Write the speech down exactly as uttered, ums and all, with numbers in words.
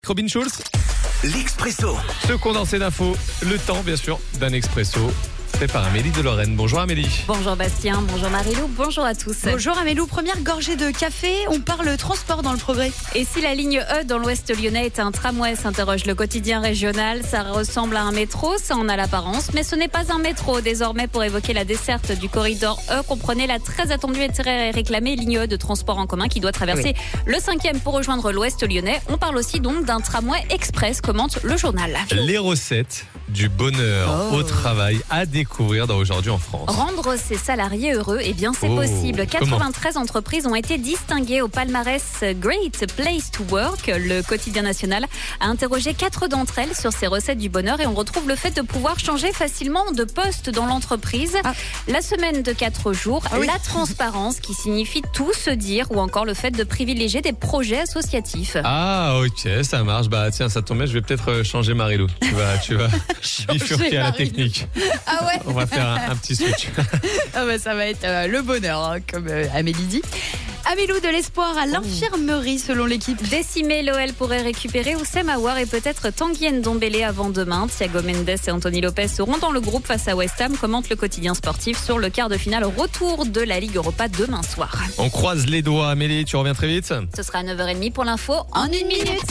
Robin Schulz, L'Expresso. ce condensé d'infos, le temps bien sûr d'un expresso, fait par Amélie de Lorraine. Bonjour Amélie. Bonjour Bastien, bonjour Marilou, bonjour à tous. Bonjour Amélou, première gorgée de café, on parle transport dans le progrès. Et si la ligne E dans l'ouest lyonnais est un tramway, s'interroge le quotidien régional, ça ressemble à un métro, ça en a l'apparence, mais ce n'est pas un métro. Désormais, pour évoquer la desserte du corridor E, comprenez la très attendue et très réclamée ligne E de transport en commun qui doit traverser oui. le cinquième pour rejoindre l'ouest lyonnais. On parle aussi donc d'un tramway express, commente le journal. Les recettes du bonheur Oh. au travail à découvrir dans Aujourd'hui en France. Rendre ses salariés heureux, eh bien c'est Oh, possible. comment quatre-vingt-treize entreprises ont été distinguées au palmarès Great Place to Work. Le quotidien national a interrogé quatre d'entre elles sur ces recettes du bonheur et on retrouve le fait de pouvoir changer facilement de poste dans l'entreprise. Ah. La semaine de quatre jours, Ah oui. la transparence qui signifie tout se dire ou encore le fait de privilégier des projets associatifs. Ah ok, ça marche. Bah tiens, ça tombe bien, je vais peut-être euh, changer Marilou. Tu vas, tu vas bifurquer à la Marilou. technique. Ah ouais. On va faire un, un petit switch. Ah bah ça va être euh, le bonheur, hein, comme euh, Amélie dit. Amélou, de l'espoir à l'infirmerie selon l'équipe. Décimé, l'O L pourrait récupérer Oussem Aouar et peut-être Tanguy Ndombele avant demain. Thiago Mendes et Anthony Lopez seront dans le groupe face à West Ham, commente le quotidien sportif sur le quart de finale retour de la Ligue Europa demain soir. On croise les doigts. Amélie, tu reviens très vite. Ce sera à neuf heures trente pour l'info en une minute.